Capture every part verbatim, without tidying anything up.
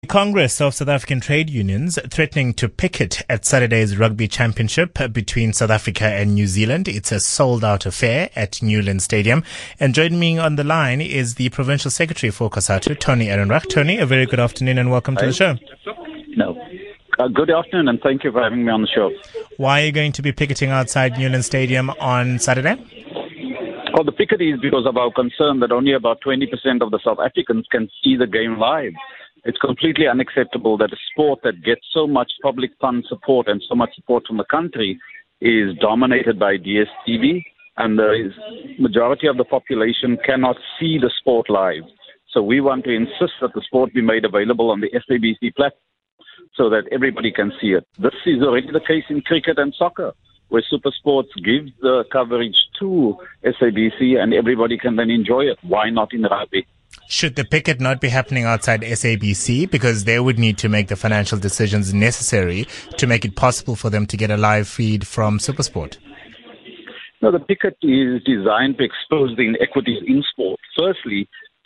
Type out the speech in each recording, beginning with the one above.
Congress of South African Trade Unions threatening to picket at Saturday's rugby championship between South Africa and New Zealand. It's a sold-out affair at Newlands Stadium. And joining me on the line is the Provincial Secretary for COSATU, Tony Ehrenreich. Tony, a very good afternoon and welcome Hi. to the show. No. Uh, good afternoon and thank you for having me on the show. Why are you going to be picketing outside Newlands Stadium on Saturday? Well, the picket is because of our concern that only about twenty percent of the South Africans can see the game live. It's completely unacceptable that a sport that gets so much public fund support and so much support from the country is dominated by D S T V, and the majority of the population cannot see the sport live. So we want to insist that the sport be made available on the S A B C platform so that everybody can see it. This is already the case in cricket and soccer, where SuperSport gives the coverage to S A B C and everybody can then enjoy it. Why not in rugby? Should the picket not be happening outside S A B C because they would need to make the financial decisions necessary to make it possible for them to get a live feed from SuperSport? No, the picket is designed to expose the inequities in sport. Firstly,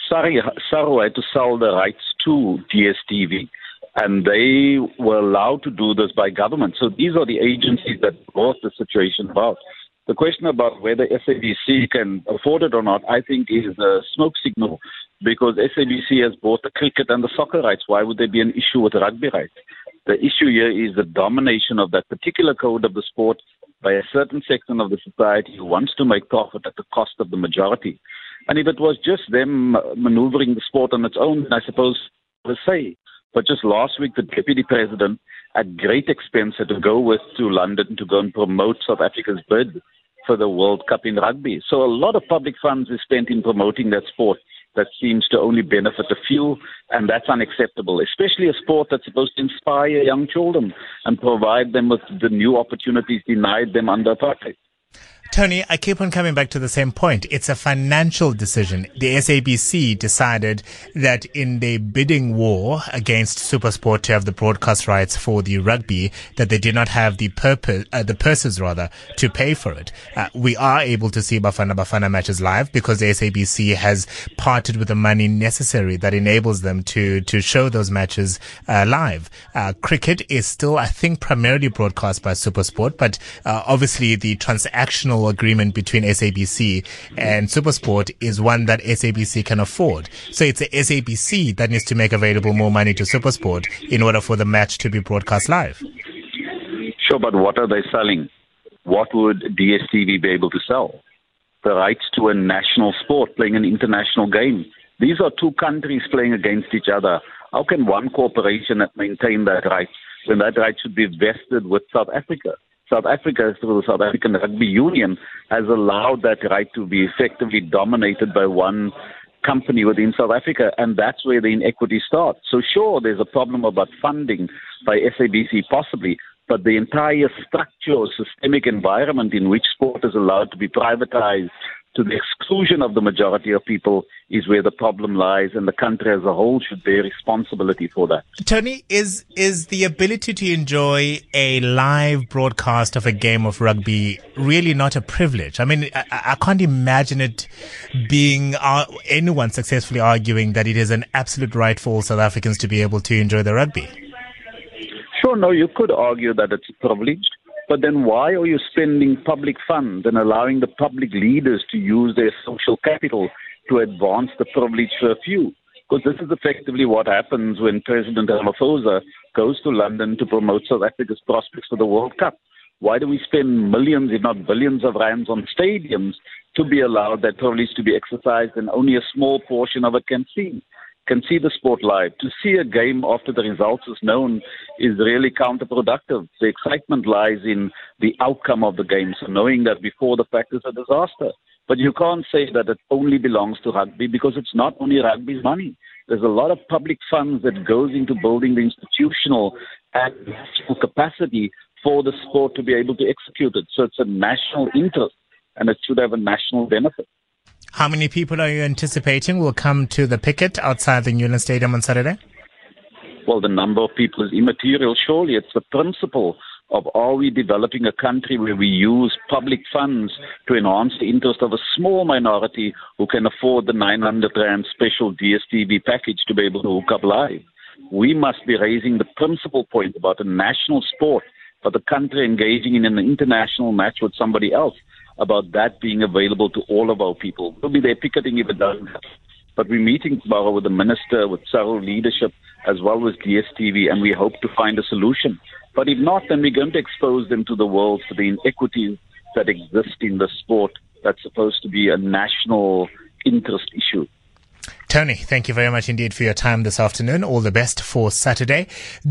SARU had to sell the rights to D S T V, and they were allowed to do this by government. So these are the agencies that brought the situation about. The question about whether S A B C can afford it or not, I think, is a smoke signal, because S A B C has bought the cricket and the soccer rights. Why would there be an issue with the rugby rights? The issue here is the domination of that particular code of the sport by a certain section of the society who wants to make profit at the cost of the majority. And if it was just them maneuvering the sport on its own, I suppose to say. But just last week, the Deputy President, at great expense, had to go with to London to go and promote South Africa's bid for the World Cup in rugby. So a lot of public funds is spent in promoting that sport that seems to only benefit a few, and that's unacceptable, especially a sport that's supposed to inspire young children and provide them with the new opportunities denied them under apartheid. Tony, I keep on coming back to the same point. It's a financial decision. The S A B C decided that in their bidding war against SuperSport to have the broadcast rights for the rugby, that they did not have the purpose, uh, the purses rather, to pay for it. Uh, we are able to see Bafana Bafana matches live because the S A B C has parted with the money necessary that enables them to to show those matches uh, live. Uh, cricket is still, I think, primarily broadcast by SuperSport, but uh, obviously the transactional agreement between S A B C and SuperSport is one that S A B C can afford. So it's the S A B C that needs to make available more money to SuperSport in order for the match to be broadcast live. Sure, but what are they selling? What would D S T V be able to sell? The rights to a national sport, playing an international game. These are two countries playing against each other. How can one corporation maintain that right when that right should be vested with South Africa? South Africa, through the South African Rugby Union, has allowed that right to be effectively dominated by one company within South Africa, and that's where the inequity starts. So sure, there's a problem about funding by S A B C possibly, but the entire structural systemic environment in which sport is allowed to be privatized to the exclusion of the majority of people is where the problem lies, and the country as a whole should bear responsibility for that. Tony, is is the ability to enjoy a live broadcast of a game of rugby really not a privilege? I mean, I, I can't imagine it being uh, anyone successfully arguing that it is an absolute right for all South Africans to be able to enjoy the rugby. Sure, no, you could argue that it's privileged. But then why are you spending public funds and allowing the public leaders to use their social capital to advance the privilege for a few? Because this is effectively what happens when President Ramaphosa goes to London to promote South Africa's prospects for the World Cup. Why do we spend millions, if not billions of rands on stadiums to be allowed that privilege to be exercised and only a small portion of it can see? can see the sport live. To see a game after the results is known is really counterproductive. The excitement lies in the outcome of the game, so knowing that before the fact is a disaster. But you can't say that it only belongs to rugby, because it's not only rugby's money. There's a lot of public funds that goes into building the institutional and national capacity for the sport to be able to execute it. So it's a national interest, and it should have a national benefit. How many people are you anticipating will come to the picket outside the Newlands Stadium on Saturday? Well, the number of people is immaterial. Surely it's the principle of, are we developing a country where we use public funds to enhance the interest of a small minority who can afford the nine hundred rand special D S T V package to be able to hook up live? We must be raising the principal point about a national sport, but the country engaging in an international match with somebody else, about that being available to all of our people. We'll be there picketing if it doesn't happen. But we're meeting tomorrow with the minister, with several leadership, as well as D S T V, and we hope to find a solution. But if not, then we're going to expose them to the world for the inequities that exist in the sport that's supposed to be a national interest issue. Tony, thank you very much indeed for your time this afternoon. All the best for Saturday.